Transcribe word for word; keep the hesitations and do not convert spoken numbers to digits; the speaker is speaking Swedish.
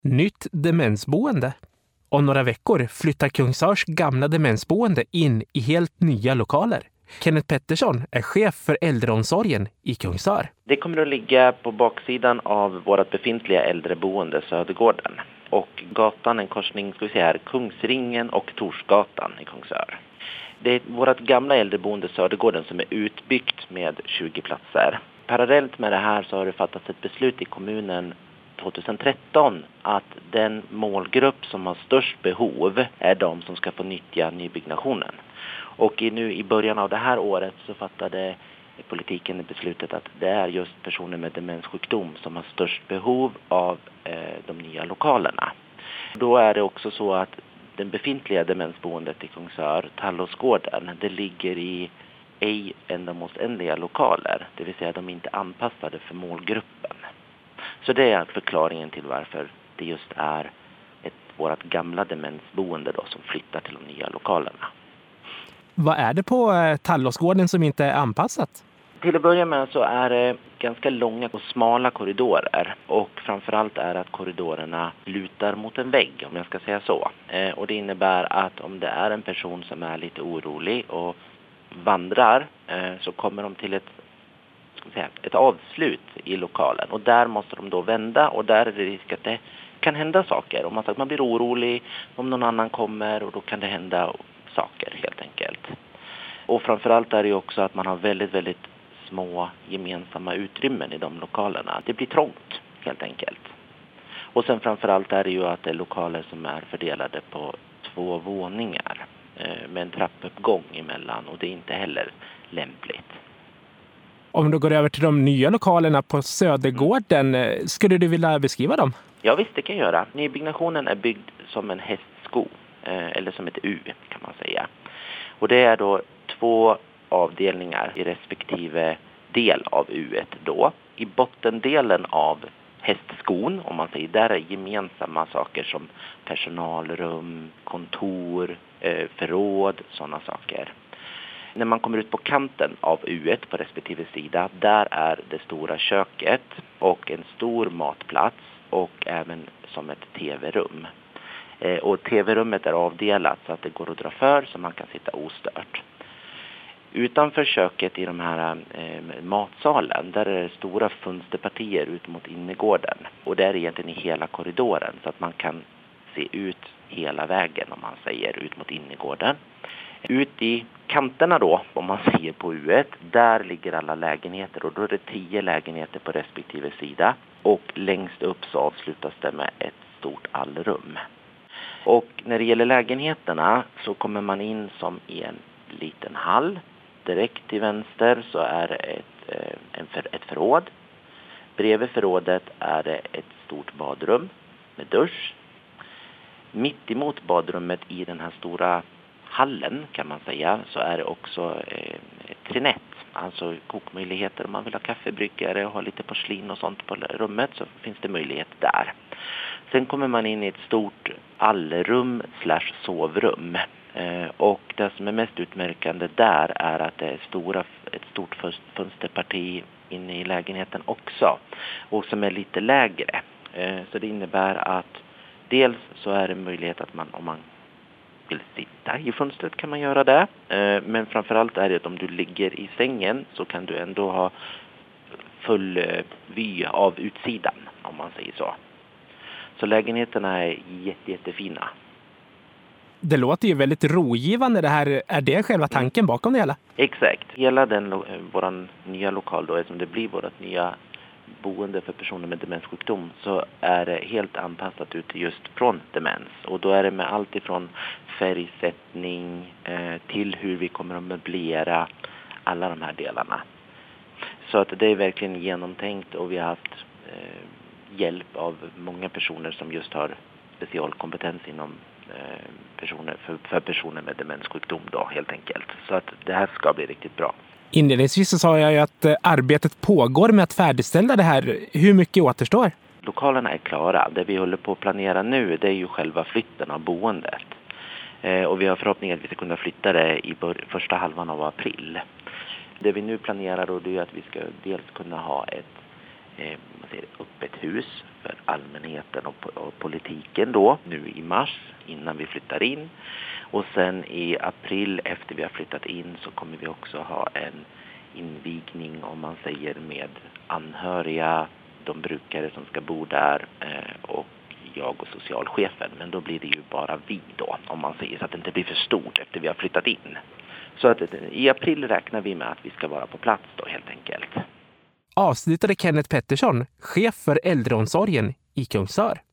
Nytt demensboende. Om några veckor flyttar Kungsörs gamla demensboende in i helt nya lokaler. Kenneth Pettersson är chef för äldreomsorgen i Kungsör. Det kommer att ligga på baksidan av vårt befintliga äldreboende Södergården. Och gatan är en korsning, ska vi säga här, Kungsringen och Torsgatan i Kungsör. Det är vårt gamla äldreboende Södergården som är utbyggt med tjugo platser. Parallellt med det här så har det fattats ett beslut i kommunen tjugohundratretton att den målgrupp som har störst behov är de som ska få nyttja nybyggnationen. Och nu i början av det här året så fattade politiken beslutet att det är just personer med demenssjukdom som har störst behov av eh, de nya lokalerna. Då är det också så att den befintliga demensboendet i Kungsör, Tallåsgården, det ligger i ej ändamålsenliga lokaler, det vill säga de är inte anpassade för målgruppen. Så det är förklaringen till varför det just är ett, vårt gamla demensboende då, som flyttar till de nya lokalerna. Vad är det på Tallåsgården som inte är anpassat? Till att börja med så är det ganska långa och smala korridorer. Och framförallt är att korridorerna lutar mot en vägg, om jag ska säga så. Eh, och det innebär att om det är en person som är lite orolig och vandrar eh, så kommer de till ett, ska vi säga, ett avslut i lokalen. Och där måste de då vända och där är det risk att det kan hända saker. Om man, man blir orolig, om någon annan kommer och då kan det hända saker helt enkelt. Och framförallt är det ju också att man har väldigt, väldigt små gemensamma utrymmen i de lokalerna. Det blir trångt helt enkelt. Och sen framförallt är det ju att det är lokaler som är fördelade på två våningar eh, med en trappuppgång emellan och det är inte heller lämpligt. Om du går över till de nya lokalerna på Södergården, mm. skulle du vilja beskriva dem? Ja visst, det kan jag göra. Nybyggnationen är byggd som en hästsko, eh, eller som ett U kan man säga. Och det är då två avdelningar i respektive del av U-et då. I bottendelen av hästskon, om man säger, där är gemensamma saker som personalrum, kontor, eh, förråd, sådana saker. När man kommer ut på kanten av U-et på respektive sida, där är det stora köket och en stor matplats och även som ett tv-rum. Eh, och tv-rummet är avdelat så att det går att dra för så man kan sitta ostört. Utanför köket i de här eh, matsalen, där är det stora fönsterpartier ut mot innergården. Och där är egentligen i hela korridoren så att man kan se ut hela vägen, om man säger, ut mot innergården. Ut i kanterna då, om man säger på U-et, där ligger alla lägenheter och då är det tio lägenheter på respektive sida. Och längst upp så avslutas det med ett stort allrum. Och när det gäller lägenheterna så kommer man in som i en liten hall. Direkt till vänster så är det ett, en för, ett förråd. Bredvid förrådet är det ett stort badrum med dusch. Mitt emot badrummet i den här stora hallen kan man säga så är det också eh, ett trinett. Alltså kokmöjligheter om man vill ha kaffebryggare och ha lite porslin och sånt på rummet så finns det möjlighet där. Sen kommer man in i ett stort allrum slash sovrum. Eh, och det som är mest utmärkande där är att det är stora, ett stort fönsterparti inne i lägenheten också. Och som är lite lägre. Eh, så det innebär att dels så är det möjlighet att man, om man vill sitta i fönstret kan man göra det. Eh, men framförallt är det att om du ligger i sängen så kan du ändå ha full eh, vy av utsidan, om man säger så. Så lägenheterna är jätte, jättefina. Det låter ju väldigt rogivande det här. Är det själva tanken bakom det hela? Exakt. Hela den våran nya lokal då, som det blir vårt nya boende för personer med demenssjukdom, så är det helt anpassat ut just från demens. Och då är det med allt ifrån färgsättning eh, till hur vi kommer att möblera alla de här delarna. Så att det är verkligen genomtänkt och vi har haft eh, hjälp av många personer som just har specialkompetens inom eh, personer, för, för personer med demenssjukdom då helt enkelt. Så att det här ska bli riktigt bra. Inledningsvis så sa jag ju att arbetet pågår med att färdigställa det här. Hur mycket återstår? Lokalerna är klara. Det vi håller på att planera nu, det är ju själva flytten av boendet. Eh, och vi har förhoppning att vi ska kunna flytta det i bör- första halvan av april. Det vi nu planerar då, det är att vi ska dels kunna ha ett eh, säger, öppet hus för allmänheten och, och politiken då, nu i mars innan vi flyttar in. Och sen i april efter vi har flyttat in så kommer vi också ha en invigning, om man säger, med anhöriga, de brukare som ska bo där eh, och jag och socialchefen. Men då blir det ju bara vi då, om man säger, så att det inte blir för stort efter vi har flyttat in. Så att i april räknar vi med att vi ska vara på plats då helt enkelt. Avslutade Kenneth Pettersson, chef för äldreomsorgen i Kungsör.